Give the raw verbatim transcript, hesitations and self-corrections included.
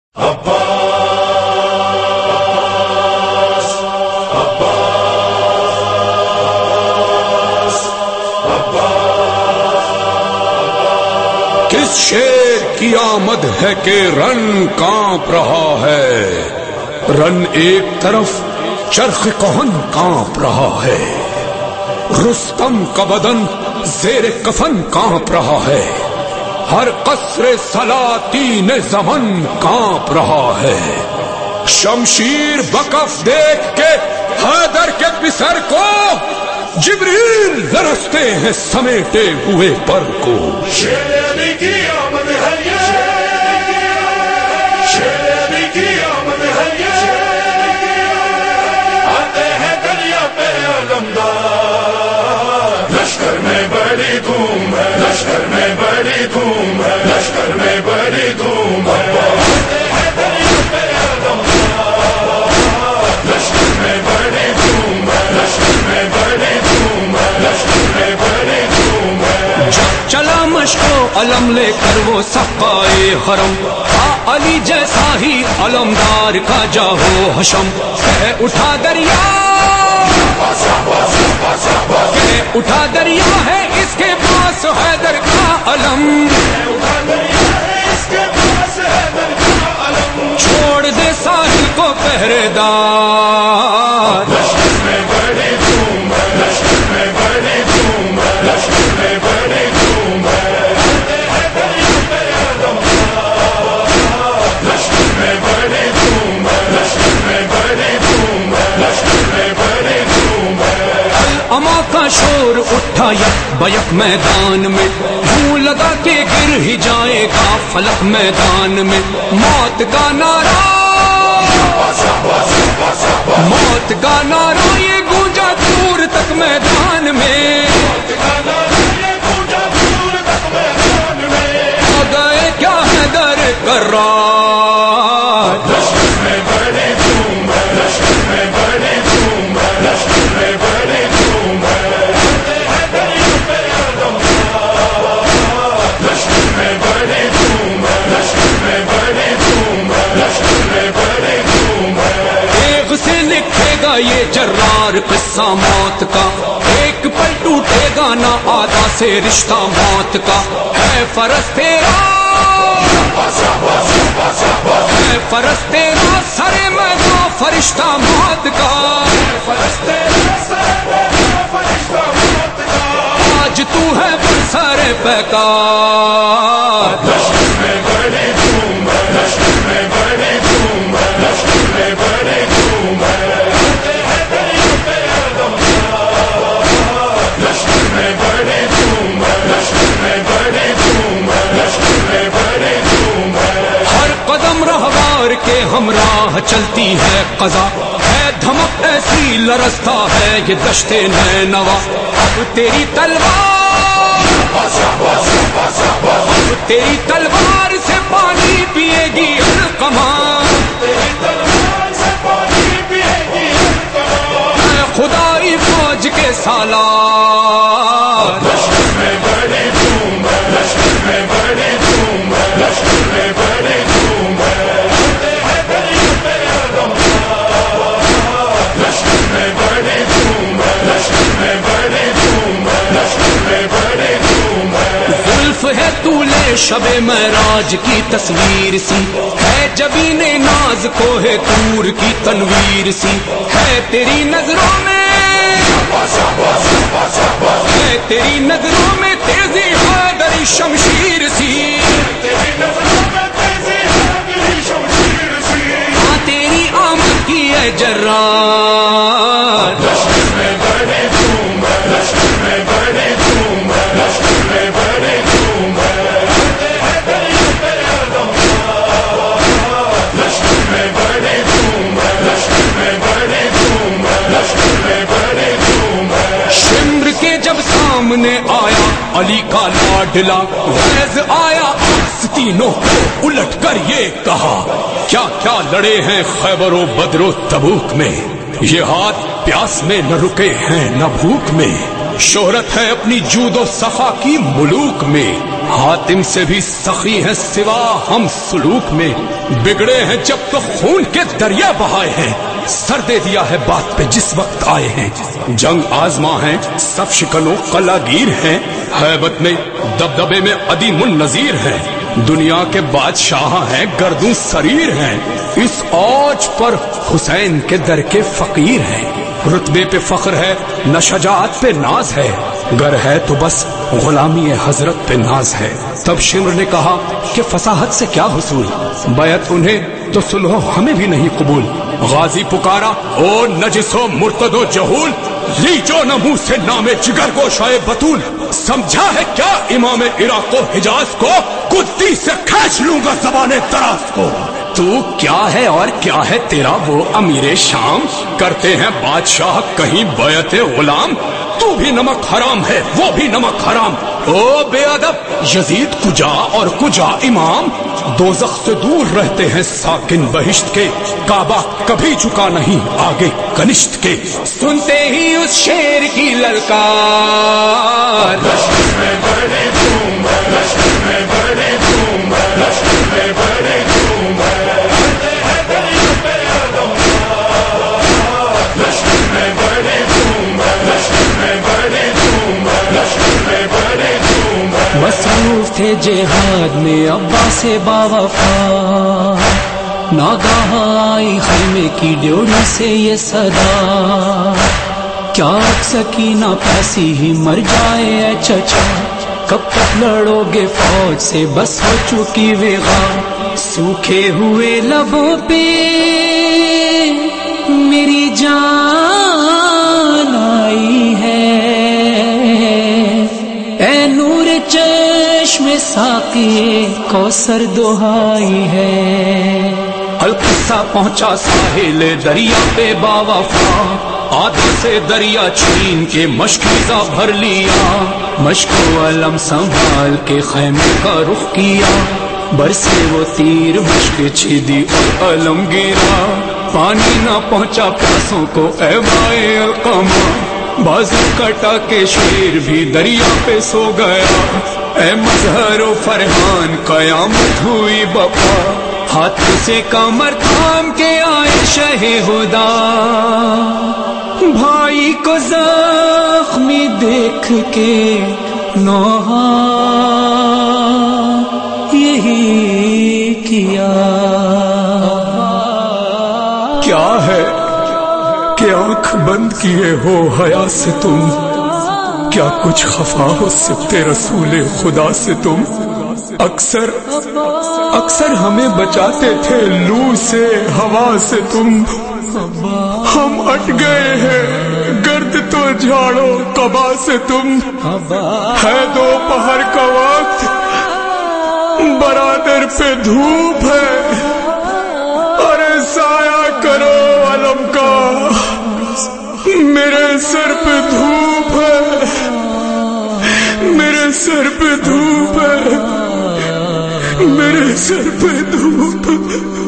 عباس عباس عباس کس شیر کی آمد ہے کہ رن کانپ رہا ہے، رن ایک طرف چرخ کہن کانپ رہا ہے، رستم کا بدن زیر کفن کانپ رہا ہے، ہر قصر سلاطین زمن کانپ رہا ہے، شمشیر بکف دیکھ کے حیدر کے پسر کو جبریل لرزتے ہیں سمیٹے ہوئے پر کو۔ شیر علی کی آمد ہے یہ، شیر علی کی آمد ہے یہ، آتے ہیں دریا پہ علمدار، لشکر میں بڑی دھوم ہے، لشکر میں بڑی دھوم ہے، لشکر میں بڑی دھوم ہے، آتے ہیں دریا پہ علمدار، لشکر میں بڑی دھوم ہے، لشکر میں بڑی دھوم ہے، لشکر میں بڑی دھوم ہے۔ جب چلا مشکو علم لے کر وہ سقائے حرم، علی جیسا ہی علمدار کا جاہو حشم، کہہ اٹھا دریا کہہ اٹھا دریا ہے اس کے پاس حیدر کا علم، چھوڑ دے ساحل کو پہرے دار، لشکر میں بڑی دھوم ہے، لشکر میں بڑی دھوم ہے، لشکر میں بڑی دھوم ہے، لشکر میں بڑی دھوم ہے، لشکر میں بڑی دھوم ہے، لشکر میں بڑی دھوم ہے۔ اما کا شور اٹھا یک بیک میدان میں، یوں لگا کہ گر ہی جائے گا فلک میدان میں، موت کا نعرہ موت کا نعرہ یہ گونجا دور تک میدان میں، آ گئے کیا حیدر کرار، لشکر میں بڑی دھوم ہے، لشکر میں بڑی دھوم ہے، لشکر میں بڑی دھوم ہے، لشکر میں بڑی دھوم ہے، لشکر میں بڑی دھوم ہے، لشکر میں بڑی دھوم ہے۔ ایک سے لکھے گا یہ جرار قصہ موت کا، ایک پل ٹوٹے گا نہ آدھا سے رشتہ موت کا، ہے فرض تیرا ہے فرض تیرا سرے میداں فرشتہ موت کا، آج تو ہے برسر پیکار، لشکر میں بڑی دھوم ہے، لشکر میں بڑی دھوم ہے، لشکر میں بڑی دھوم ہے، لشکر میں بڑی دھوم ہے، لشکر میں بڑی دھوم ہے، لشکر میں بڑی دھوم ہے۔ ہر قدم رہوار کے ہمراہ چلتی ہے قضا، ہے دھمک ایسی لرزتا ہے یہ دشت نینوا، اب تیری تلوار اب تیری تلوار سے پانی پیے گی علقمہ، میں خدائی فوج کے سالار، لشکر میں بڑی دھوم ہے، لشکر میں بڑی دھوم ہے، لشکر میں بڑی دھوم ہے، لشکر میں بڑی دھوم ہے، لشکر میں بڑی دھوم ہے، لشکر میں بڑی دھوم ہے۔ زلف ہے طولے شب معراج کی تصویر سی، ہے جبین ناز کوہ طور کی تنویر سی، ہے تیری نظروں میں ہے تیری نظروں میں تیزی حیدری شمشیر سی، ہاں تیری آمد کی ہے جرار، لشکر میں بڑی دھوم ہے، لشکر میں بڑی دھوم ہے، لشکر میں بڑی دھوم ہے، لشکر میں بڑی دھوم ہے، لشکر میں بڑی دھوم ہے، لشکر میں بڑی دھوم ہے۔ شمر کے جب سامنے آیا علی کا لاڈلا، غیظ آیا آستینوں کو الٹ کر یہ کہا، کیا کیا لڑے ہیں خیبر و بدر و تبوک میں، یہ ہاتھ پیاس میں نہ رکے ہیں نہ بھوک میں، شہرت ہے اپنی جود و صفا کی ملوک میں، حاتم سے بھی سخی ہیں سوا ہم سلوک میں، بگڑے ہیں جب تو خون کے دریا بہائے ہیں، سر دے دیا ہے بات پہ جس وقت آئے ہیں، جنگ آزما ہیں سب شکنوں قلاگیر ہیں، ہیبت میں دبدبے میں عدیم النظیر ہیں، دنیا کے بادشاہ ہیں گردوں سریر ہیں، اس اوج پر حسین کے در کے فقیر ہیں، رتبے پہ فخر ہے نہ شجاعت پہ ناز ہے، گر ہے تو بس غلامی حضرت پہ ناز ہے۔ تب شمر نے کہا کہ فصاحت سے کیا حصول، بیعت انہیں تو صلح ہمیں بھی نہیں قبول، غازی پکارا او نجس و مرتد و جہول، لیچو نہ منہ سے نام جگر کو شائع بطول، سمجھا ہے کیا امام عراق و حجاز کو، کتی سے کھینچ لوں گا زبان دراز کو۔ تو کیا ہے اور کیا ہے تیرا وہ امیر شام، کرتے ہیں بادشاہ کہیں بیعت غلام، تو بھی نمک حرام ہے وہ بھی نمک حرام، او بے ادب یزید کجا اور کجا امام، دوزخ سے دور رہتے ہیں ساکن بہشت کے، کعبہ کبھی جھکا نہیں آگے کنشت کے۔ سنتے ہی اس شیر کی للکار، لشکر میں بڑے دھوم ہے، لشکر میں بڑے دھوم ہے، لشکر میں بڑے دھوم ہے، مصروف تھے جہاد میں عباس باوفا، ناگاہ آئی خیمے کی ڈیوڑی سے یہ صدا، کیا سکینہ پیسی ہی مر جائے اے چچا، کب تک لڑو گے فوج سے بس ہو چکی وغا، سوکھے ہوئے لبوں پہ میری جان آئی ہے، اے نور چشم ساقی کوثر دہائی ہے۔ القصہ پہنچا ساحل دریا پہ باوفا، آدھا سے دریا چھین کے مشکیزہ بھر لیا، مشک و علم سنبھال کے خیمے کا رخ کیا، برسے وہ تیر مشک چھیدی اور علم گرا، پانی نہ پہنچا پیاسوں کو اے وائے القمہ، بازو کٹا کے شیر بھی دریا پہ سو گیا، اے مظہر و فرحان قیامت ہوئی بپا، ہاتھ سے کمر تھام کے آئے شہ ہدا، بھائی کو زخمی دیکھ کے نوحہ یہی کیا۔ کیا ہے کہ آنکھ بند کیے ہو حیا سے تم، کیا کچھ خفا ہو سکتے رسول خدا سے تم، اکثر اکثر ہمیں بچاتے تھے لو سے ہوا سے تم، ہم اٹ گئے ہیں گرد تو جھاڑو قبا سے تم، ہے دوپہر کا وقت برادر پہ دھوپ ہے، ارے سایہ کرو علم کا، میرے سر پہ دھوپ ہے، میرے سر پہ دھوپ ہے، میرے سر پہ دھوپ ہے۔